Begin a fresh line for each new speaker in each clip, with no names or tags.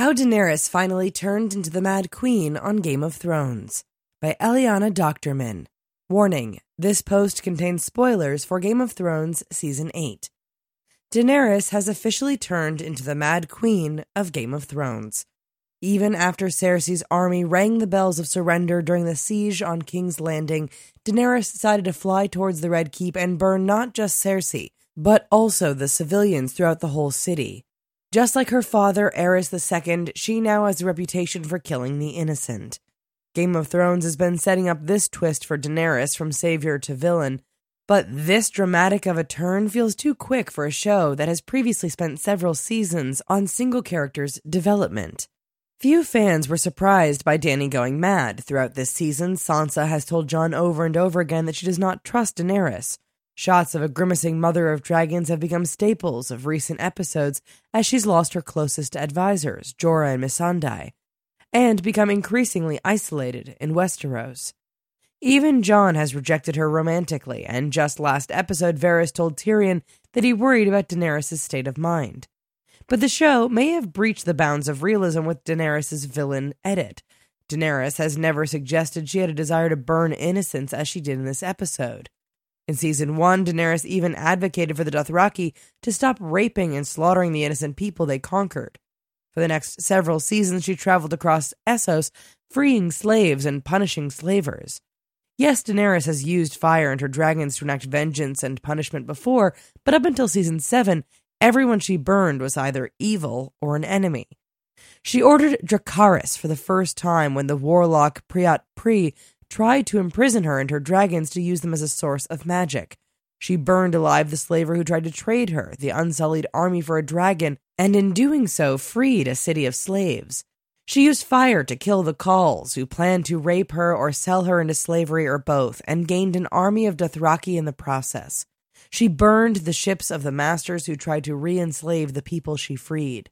How Daenerys Finally Turned into the Mad Queen on Game of Thrones by Eliana Doctorman. Warning, this post contains spoilers for Game of Thrones Season 8. Daenerys has officially turned into the Mad Queen of Game of Thrones. Even after Cersei's army rang the bells of surrender during the siege on King's Landing, Daenerys decided to fly towards the Red Keep and burn not just Cersei, but also the civilians throughout the whole city. Just like her father, Aerys II, she now has a reputation for killing the innocent. Game of Thrones has been setting up this twist for Daenerys from savior to villain, but this dramatic of a turn feels too quick for a show that has previously spent several seasons on single characters' development. Few fans were surprised by Dany going mad. Throughout this season, Sansa has told Jon over and over again that she does not trust Daenerys. Shots of a grimacing mother of dragons have become staples of recent episodes as she's lost her closest advisors, Jorah and Missandei, and become increasingly isolated in Westeros. Even Jon has rejected her romantically, and just last episode Varys told Tyrion that he worried about Daenerys' state of mind. But the show may have breached the bounds of realism with Daenerys' villain edit. Daenerys has never suggested she had a desire to burn innocents as she did in this episode. In Season 1, Daenerys even advocated for the Dothraki to stop raping and slaughtering the innocent people they conquered. For the next several seasons, she traveled across Essos, freeing slaves and punishing slavers. Yes, Daenerys has used fire and her dragons to enact vengeance and punishment before, but up until Season 7, everyone she burned was either evil or an enemy. She ordered Dracarys for the first time when the warlock Priat Pri tried to imprison her and her dragons to use them as a source of magic. She burned alive the slaver who tried to trade her, the Unsullied army for a dragon, and in doing so freed a city of slaves. She used fire to kill the Khals, who planned to rape her or sell her into slavery or both, and gained an army of Dothraki in the process. She burned the ships of the masters who tried to re-enslave the people she freed.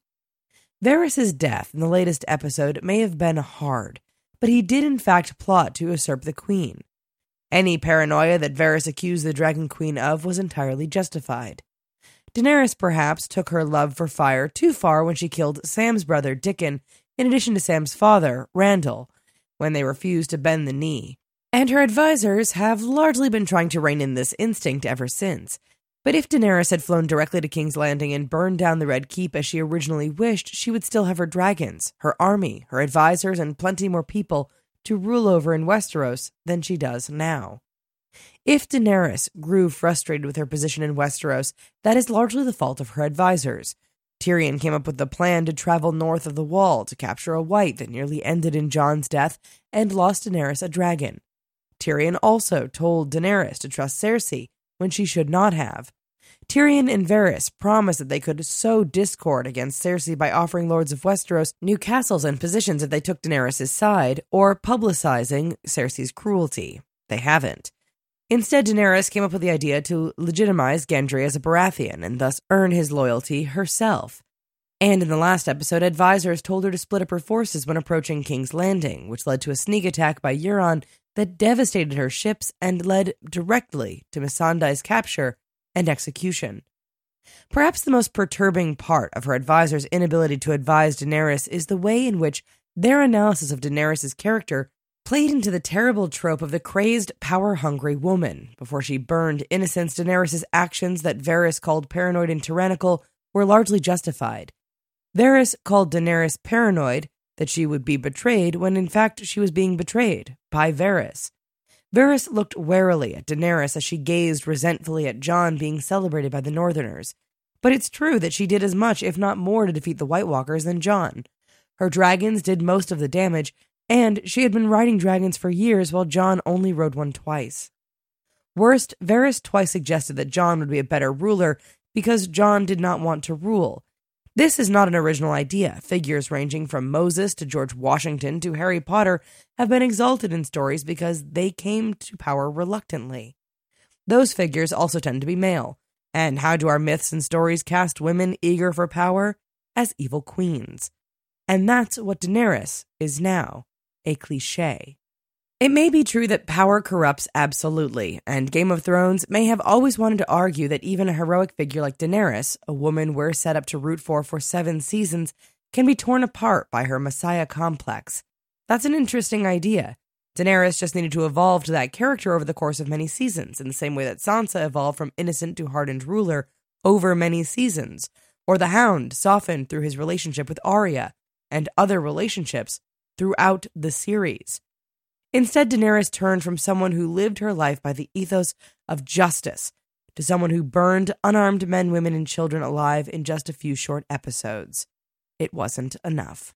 Varys' death in the latest episode may have been hard, but he did in fact plot to usurp the queen. Any paranoia that Varys accused the Dragon Queen of was entirely justified. Daenerys perhaps took her love for fire too far when she killed Sam's brother Dickon, in addition to Sam's father, Randall, when they refused to bend the knee. And her advisors have largely been trying to rein in this instinct ever since. But if Daenerys had flown directly to King's Landing and burned down the Red Keep as she originally wished, she would still have her dragons, her army, her advisors, and plenty more people to rule over in Westeros than she does now. If Daenerys grew frustrated with her position in Westeros, that is largely the fault of her advisors. Tyrion came up with the plan to travel north of the Wall to capture a white that nearly ended in Jon's death and lost Daenerys a dragon. Tyrion also told Daenerys to trust Cersei when she should not have. Tyrion and Varys promised that they could sow discord against Cersei by offering lords of Westeros new castles and positions if they took Daenerys' side, or publicizing Cersei's cruelty. They haven't. Instead, Daenerys came up with the idea to legitimize Gendry as a Baratheon and thus earn his loyalty herself. And in the last episode, advisors told her to split up her forces when approaching King's Landing, which led to a sneak attack by Euron that devastated her ships and led directly to Missandei's capture and execution. Perhaps the most perturbing part of her advisors' inability to advise Daenerys is the way in which their analysis of Daenerys' character played into the terrible trope of the crazed, power-hungry woman. Before she burned innocents, Daenerys' actions that Varys called paranoid and tyrannical were largely justified. Varys called Daenerys paranoid that she would be betrayed when in fact she was being betrayed by Varys. Varys looked warily at Daenerys as she gazed resentfully at Jon being celebrated by the Northerners. But it's true that she did as much, if not more, to defeat the White Walkers than Jon. Her dragons did most of the damage, and she had been riding dragons for years while Jon only rode one twice. Worst, Varys twice suggested that Jon would be a better ruler because Jon did not want to rule. This is not an original idea. Figures ranging from Moses to George Washington to Harry Potter have been exalted in stories because they came to power reluctantly. Those figures also tend to be male. And how do our myths and stories cast women eager for power? As evil queens. And that's what Daenerys is now, a cliché. It may be true that power corrupts absolutely, and Game of Thrones may have always wanted to argue that even a heroic figure like Daenerys, a woman we're set up to root for 7 seasons, can be torn apart by her messiah complex. That's an interesting idea. Daenerys just needed to evolve to that character over the course of many seasons, in the same way that Sansa evolved from innocent to hardened ruler over many seasons, or the Hound softened through his relationship with Arya and other relationships throughout the series. Instead, Daenerys turned from someone who lived her life by the ethos of justice to someone who burned unarmed men, women, and children alive in just a few short episodes. It wasn't enough.